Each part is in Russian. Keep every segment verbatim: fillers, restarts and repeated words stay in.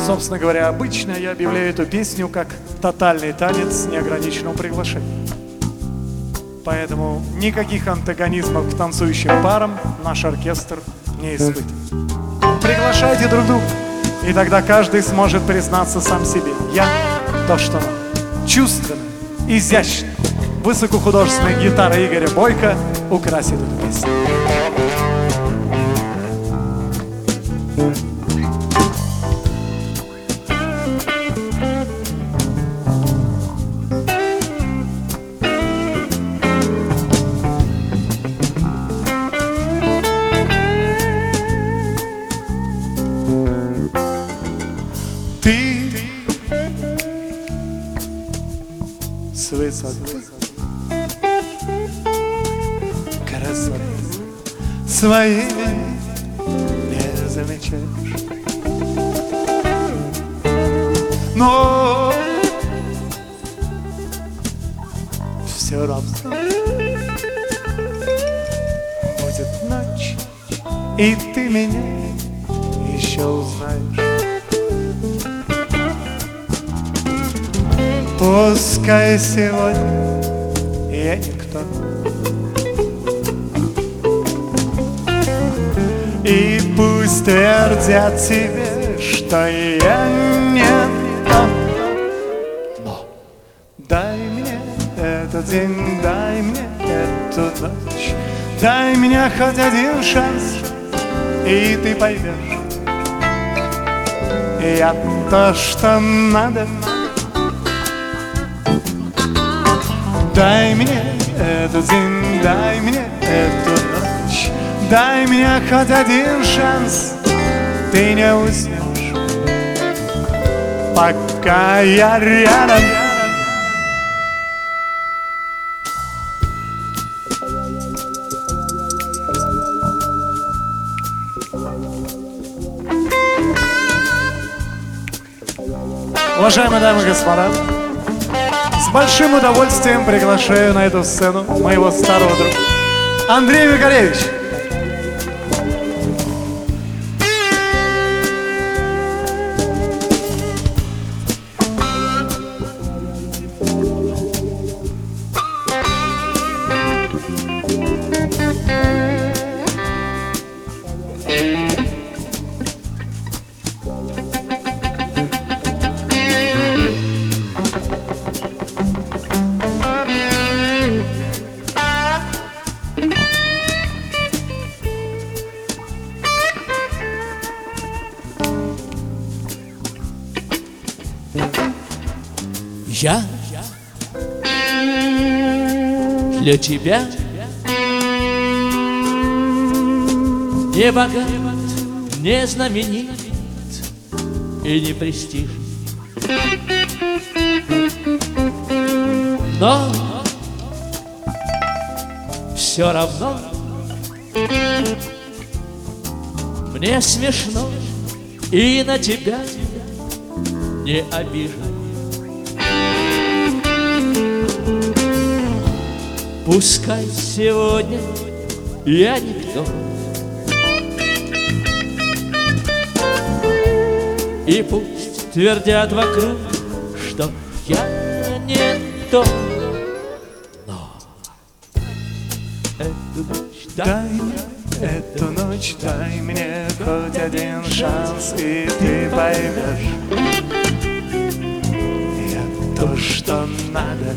Собственно говоря, обычно я объявляю эту песню как тотальный танец неограниченного приглашения. Поэтому никаких антагонизмов к танцующим парам наш оркестр не испытывает. Приглашайте друг друга, и тогда каждый сможет признаться сам себе: я то, что надо. Чувственно, изящно, высокохудожественная гитара Игоря Бойко украсит эту песню. Ты с высоты красоты своей не замечаешь, но все равно будет ночь, и ты меня еще узнаешь. Пускай сегодня я никто, и пусть твердят тебе, что я не то, но дай мне этот день, дай мне эту ночь, дай мне хоть один шанс, и ты поймешь, я то, что надо. Дай мне этот день, дай мне эту ночь, дай мне хоть один шанс, ты не уснешь, пока я рядом. Уважаемые дамы и господа, с большим удовольствием приглашаю на эту сцену моего старого друга Андрея Микалевича. Я для тебя не богат, не знаменит и не престиж, но все равно мне смешно и на тебя не обижен. Пускай сегодня я никто, и пусть твердят вокруг, что я не то, но эту ночь дай мне, эту ночь дай мне хоть один шанс, и ты поймешь, я то, что надо.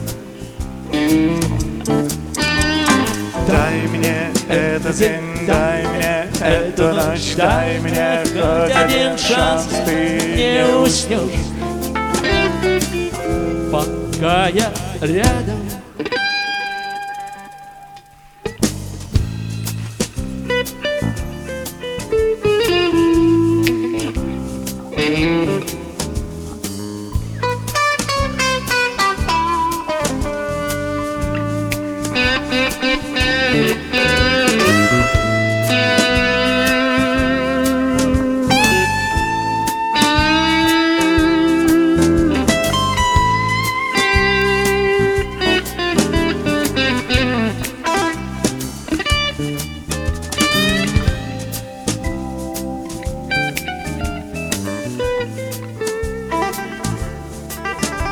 Дай мне этот день, дай мне эту ночь, дай мне хоть один шанс, ты не уснешь, пока я рядом.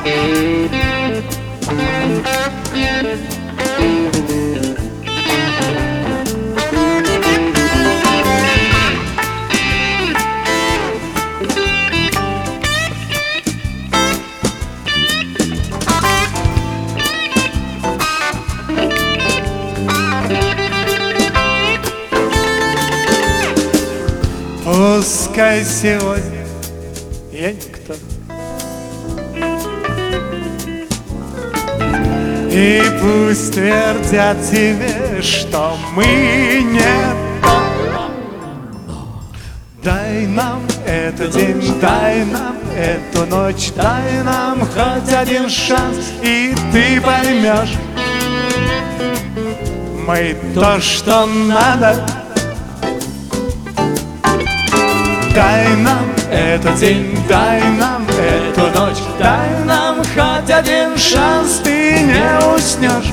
Пускай сегодня я никто, и пусть твердят тебе, что мы не то. Дай нам этот день, дай нам эту ночь, дай нам хоть один шанс, и ты поймешь, мы то, что надо. Дай нам этот день, дай нам эту ночь, дай нам хоть один шанс, ты не уснешь.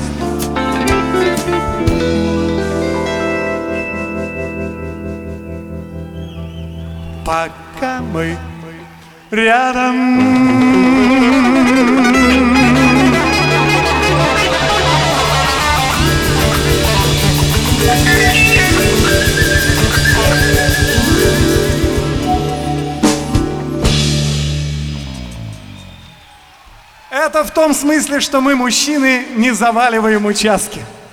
Пока мы рядом. Это в том смысле, что мы, мужчины, не заваливаем участки.